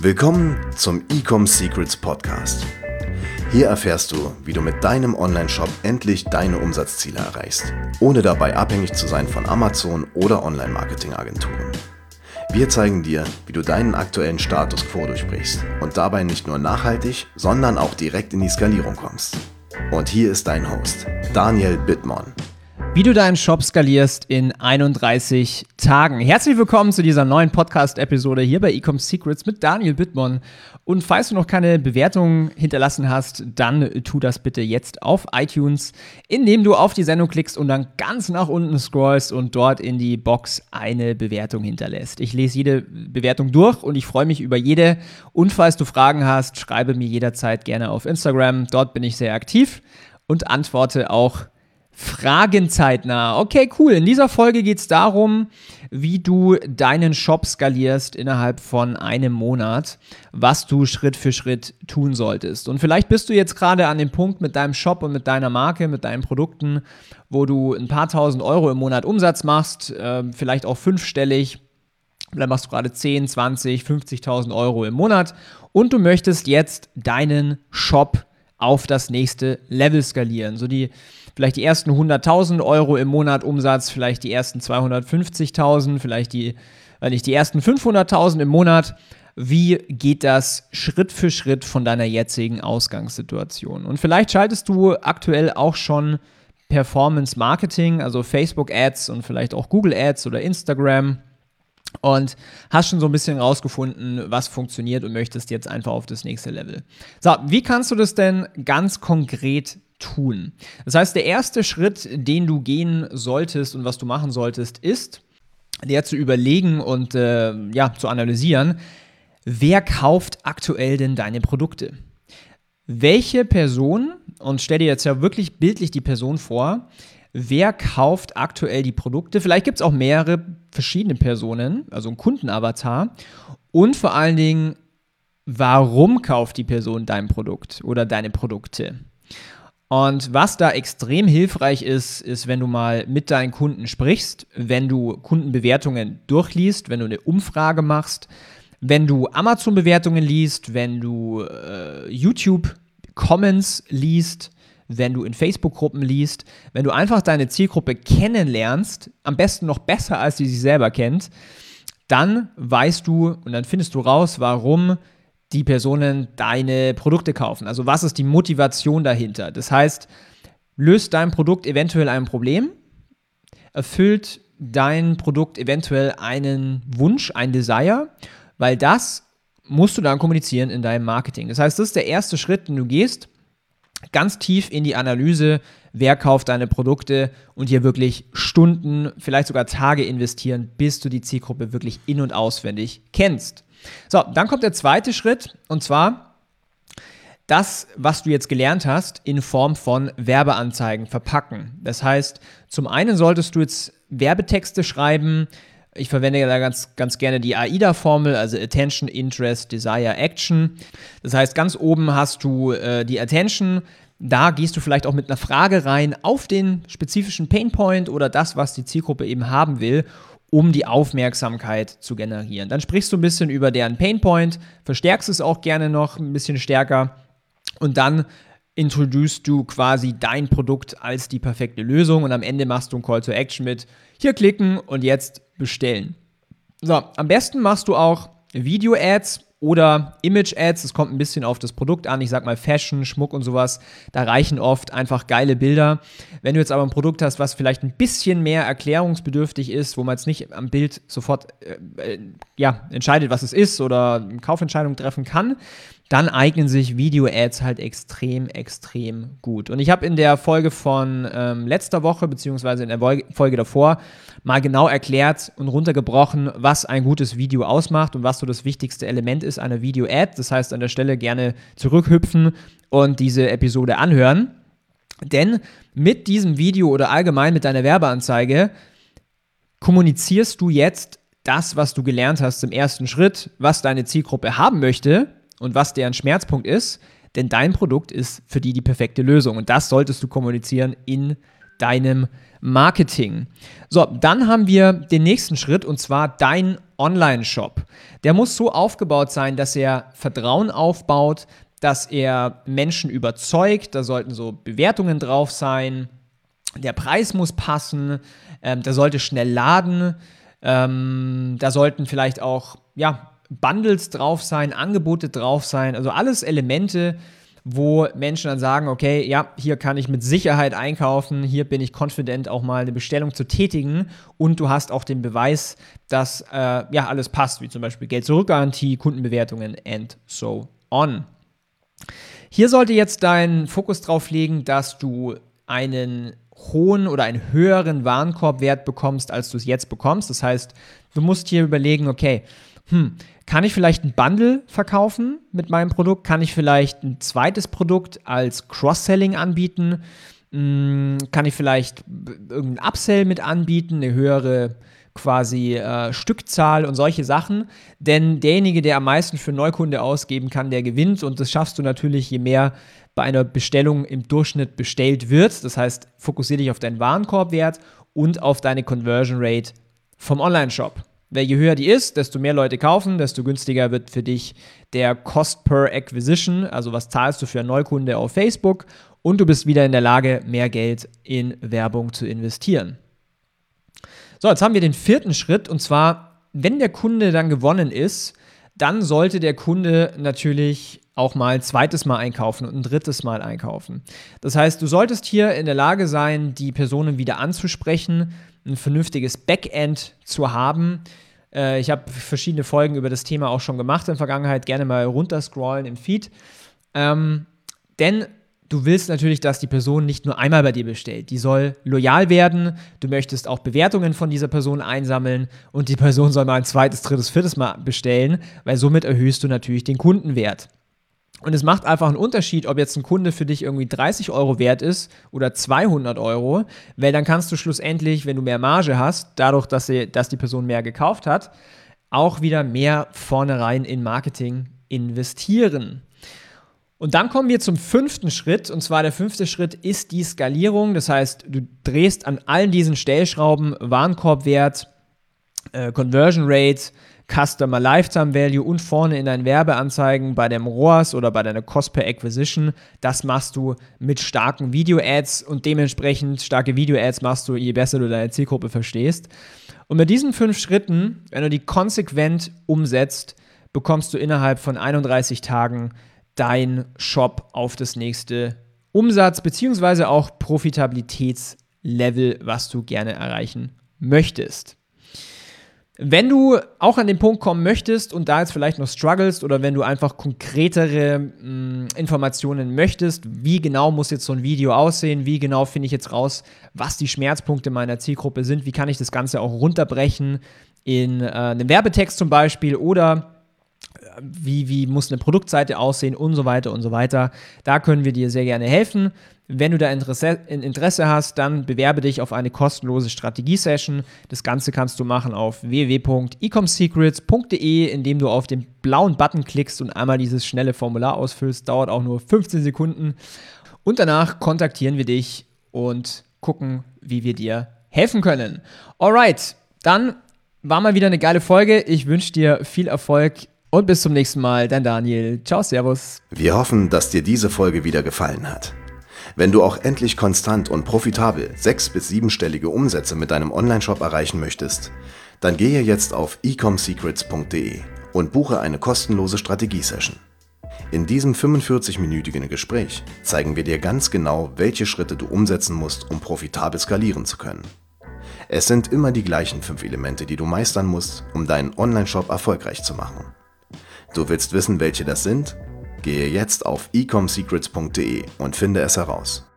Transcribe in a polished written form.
Willkommen zum Ecom Secrets Podcast. Hier erfährst du, wie du mit deinem Online-Shop endlich deine Umsatzziele erreichst, ohne dabei abhängig zu sein von Amazon oder Online-Marketing-Agenturen. Wir zeigen dir, wie du deinen aktuellen Status quo durchbrichst und dabei nicht nur nachhaltig, sondern auch direkt in die Skalierung kommst. Und hier ist dein Host, Daniel Bittmann. Wie du deinen Shop skalierst in 31 Tagen. Herzlich willkommen zu dieser neuen Podcast-Episode hier bei Ecom Secrets mit Daniel Bittmann. Und falls du noch keine Bewertung hinterlassen hast, dann tu das bitte jetzt auf iTunes, indem du auf die Sendung klickst und dann ganz nach unten scrollst und dort in die Box eine Bewertung hinterlässt. Ich lese jede Bewertung durch und ich freue mich über jede. Und falls du Fragen hast, schreibe mir jederzeit gerne auf Instagram. Dort bin ich sehr aktiv und antworte auch Fragen zeitnah. Okay, cool. In dieser Folge geht es darum, wie du deinen Shop skalierst innerhalb von einem Monat, was du Schritt für Schritt tun solltest. Und vielleicht bist du jetzt gerade an dem Punkt mit deinem Shop und mit deiner Marke, mit deinen Produkten, wo du ein paar tausend Euro im Monat Umsatz machst, vielleicht auch fünfstellig. Vielleicht machst du gerade 10, 20, 50.000 Euro im Monat und du möchtest jetzt deinen Shop auf das nächste Level skalieren. Vielleicht die ersten 100.000 Euro im Monat Umsatz, vielleicht die ersten 250.000, vielleicht die ersten 500.000 im Monat. Wie geht das Schritt für Schritt von deiner jetzigen Ausgangssituation? Und vielleicht schaltest du aktuell auch schon Performance Marketing, also Facebook Ads und vielleicht auch Google Ads oder Instagram und hast schon so ein bisschen rausgefunden, was funktioniert und möchtest jetzt einfach auf das nächste Level. So, wie kannst du das denn ganz konkret tun? Das heißt, der erste Schritt, den du gehen solltest und was du machen solltest, ist, dir zu überlegen und zu analysieren, wer kauft aktuell denn deine Produkte? Welche Person, und stell dir jetzt ja wirklich bildlich die Person vor, wer kauft aktuell die Produkte? Vielleicht gibt es auch mehrere verschiedene Personen, also ein Kundenavatar. Und vor allen Dingen, warum kauft die Person dein Produkt oder deine Produkte? Und was da extrem hilfreich ist, wenn du mal mit deinen Kunden sprichst, wenn du Kundenbewertungen durchliest, wenn du eine Umfrage machst, wenn du Amazon-Bewertungen liest, wenn du YouTube-Comments liest, wenn du in Facebook-Gruppen liest, wenn du einfach deine Zielgruppe kennenlernst, am besten noch besser, als sie sich selber kennt, dann weißt du und dann findest du raus, warum die Personen deine Produkte kaufen. Also was ist die Motivation dahinter? Das heißt, löst dein Produkt eventuell ein Problem? Erfüllt dein Produkt eventuell einen Wunsch, ein Desire? Weil das musst du dann kommunizieren in deinem Marketing. Das heißt, das ist der erste Schritt, den du gehst, ganz tief in die Analyse, wer kauft deine Produkte und hier wirklich Stunden, vielleicht sogar Tage investieren, bis du die Zielgruppe wirklich in- und auswendig kennst. So, dann kommt der zweite Schritt und zwar das, was du jetzt gelernt hast, in Form von Werbeanzeigen verpacken. Das heißt, zum einen solltest du jetzt Werbetexte schreiben. Ich verwende da ganz gerne die AIDA-Formel, also Attention, Interest, Desire, Action. Das heißt, ganz oben hast du die Attention. Da gehst du vielleicht auch mit einer Frage rein auf den spezifischen Painpoint oder das, was die Zielgruppe eben haben will, um die Aufmerksamkeit zu generieren. Dann sprichst du ein bisschen über deren Painpoint, verstärkst es auch gerne noch ein bisschen stärker und dann introducest du quasi dein Produkt als die perfekte Lösung und am Ende machst du ein Call to Action mit hier klicken und jetzt bestellen. So, am besten machst du auch Video-Ads oder Image-Ads, das kommt ein bisschen auf das Produkt an, ich sag mal Fashion, Schmuck und sowas, da reichen oft einfach geile Bilder. Wenn du jetzt aber ein Produkt hast, was vielleicht ein bisschen mehr erklärungsbedürftig ist, wo man jetzt nicht am Bild sofort entscheidet, was es ist oder eine Kaufentscheidung treffen kann, dann eignen sich Video-Ads halt extrem, extrem gut. Und ich habe in der Folge von letzter Woche, beziehungsweise in der Folge davor, mal genau erklärt und runtergebrochen, was ein gutes Video ausmacht und was so das wichtigste Element ist einer Video-Ad. Das heißt, an der Stelle gerne zurückhüpfen und diese Episode anhören. Denn mit diesem Video oder allgemein mit deiner Werbeanzeige kommunizierst du jetzt das, was du gelernt hast im ersten Schritt, was deine Zielgruppe haben möchte und was deren Schmerzpunkt ist, denn dein Produkt ist für die perfekte Lösung und das solltest du kommunizieren in deinem Marketing. So, dann haben wir den nächsten Schritt und zwar dein Online-Shop. Der muss so aufgebaut sein, dass er Vertrauen aufbaut, dass er Menschen überzeugt. Da sollten so Bewertungen drauf sein. Der Preis muss passen. Der sollte schnell laden. Da sollten vielleicht auch Bundles drauf sein, Angebote drauf sein. Also alles Elemente, wo Menschen dann sagen, okay, ja, hier kann ich mit Sicherheit einkaufen, hier bin ich confident, auch mal eine Bestellung zu tätigen und du hast auch den Beweis, dass alles passt, wie zum Beispiel Geld-Zurück-Garantie, Kundenbewertungen and so on. Hier sollte jetzt dein Fokus drauf liegen, dass du einen hohen oder einen höheren Warenkorbwert bekommst, als du es jetzt bekommst. Das heißt, du musst hier überlegen, okay, kann ich vielleicht ein Bundle verkaufen mit meinem Produkt? Kann ich vielleicht ein zweites Produkt als Cross-Selling anbieten? Kann ich vielleicht irgendein Upsell mit anbieten, eine höhere quasi Stückzahl und solche Sachen? Denn derjenige, der am meisten für Neukunde ausgeben kann, der gewinnt und das schaffst du natürlich, je mehr bei einer Bestellung im Durchschnitt bestellt wird. Das heißt, fokussiere dich auf deinen Warenkorbwert und auf deine Conversion Rate vom Online-Shop. Weil je höher die ist, desto mehr Leute kaufen, desto günstiger wird für dich der Cost per Acquisition, also was zahlst du für einen Neukunde auf Facebook und du bist wieder in der Lage, mehr Geld in Werbung zu investieren. So, jetzt haben wir den vierten Schritt und zwar, wenn der Kunde dann gewonnen ist, dann sollte der Kunde natürlich auch mal ein zweites Mal einkaufen und ein drittes Mal einkaufen. Das heißt, du solltest hier in der Lage sein, die Personen wieder anzusprechen, ein vernünftiges Backend zu haben. Ich habe verschiedene Folgen über das Thema auch schon gemacht in der Vergangenheit, gerne mal runterscrollen im Feed. Denn du willst natürlich, dass die Person nicht nur einmal bei dir bestellt. Die soll loyal werden, du möchtest auch Bewertungen von dieser Person einsammeln und die Person soll mal ein zweites, drittes, viertes Mal bestellen, weil somit erhöhst du natürlich den Kundenwert. Und es macht einfach einen Unterschied, ob jetzt ein Kunde für dich irgendwie 30 Euro wert ist oder 200 Euro, weil dann kannst du schlussendlich, wenn du mehr Marge hast, dadurch, dass die Person mehr gekauft hat, auch wieder mehr vornherein in Marketing investieren. Und dann kommen wir zum fünften Schritt, und zwar der fünfte Schritt ist die Skalierung. Das heißt, du drehst an allen diesen Stellschrauben Warenkorbwert, Conversion Rate, Customer Lifetime Value und vorne in deinen Werbeanzeigen bei dem ROAS oder bei deiner Cost per Acquisition. Das machst du mit starken Video-Ads und dementsprechend starke Video-Ads machst du, je besser du deine Zielgruppe verstehst. Und mit diesen 5 Schritten, wenn du die konsequent umsetzt, bekommst du innerhalb von 31 Tagen dein Shop auf das nächste Umsatz- bzw. auch Profitabilitätslevel, was du gerne erreichen möchtest. Wenn du auch an den Punkt kommen möchtest und da jetzt vielleicht noch strugglest oder wenn du einfach konkretere Informationen möchtest, wie genau muss jetzt so ein Video aussehen, wie genau finde ich jetzt raus, was die Schmerzpunkte meiner Zielgruppe sind, wie kann ich das Ganze auch runterbrechen in einem Werbetext zum Beispiel oder wie muss eine Produktseite aussehen und so weiter, da können wir dir sehr gerne helfen. Wenn du da Interesse hast, dann bewerbe dich auf eine kostenlose Strategie-Session. Das Ganze kannst du machen auf www.ecomsecrets.de, indem du auf den blauen Button klickst und einmal dieses schnelle Formular ausfüllst. Dauert auch nur 15 Sekunden. Und danach kontaktieren wir dich und gucken, wie wir dir helfen können. Alright, dann war mal wieder eine geile Folge. Ich wünsche dir viel Erfolg und bis zum nächsten Mal. Dein Daniel. Ciao, servus. Wir hoffen, dass dir diese Folge wieder gefallen hat. Wenn du auch endlich konstant und profitabel 6- bis 7-stellige Umsätze mit deinem Onlineshop erreichen möchtest, dann gehe jetzt auf ecomsecrets.de und buche eine kostenlose Strategie-Session. In diesem 45-minütigen Gespräch zeigen wir dir ganz genau, welche Schritte du umsetzen musst, um profitabel skalieren zu können. Es sind immer die gleichen 5 Elemente, die du meistern musst, um deinen Onlineshop erfolgreich zu machen. Du willst wissen, welche das sind? Gehe jetzt auf ecomsecrets.de und finde es heraus.